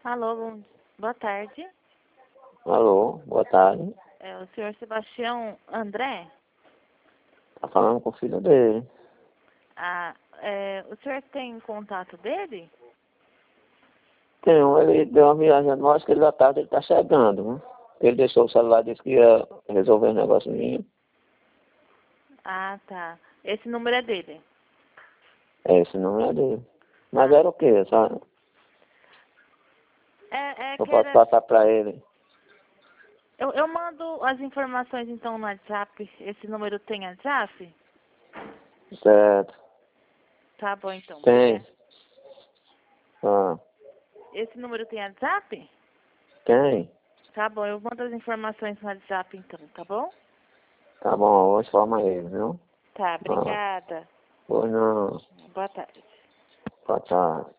Alô, boa tarde. Alô, boa tarde. É o senhor Sebastião André? Tá falando com o filho dele. O senhor tem contato dele? Tem ele deu uma viagem, nós que ele da tarde ele tá chegando, né? Ele deixou o celular, disse que ia resolver um negocinho. Ah, tá. Esse número é dele. Esse não é dele. Mas era o quê, sabe? É Eu que posso era... passar pra ele. Eu mando as informações então no WhatsApp. Esse número tem WhatsApp? Certo. Tá bom então. Tem. Obrigada. Ah, Esse número tem WhatsApp? tem. Tá bom, eu mando as informações no WhatsApp então, tá bom? Tá bom, hoje forma ele, viu? Tá, Ah, obrigada. pois não. Boa tarde. Boa tarde.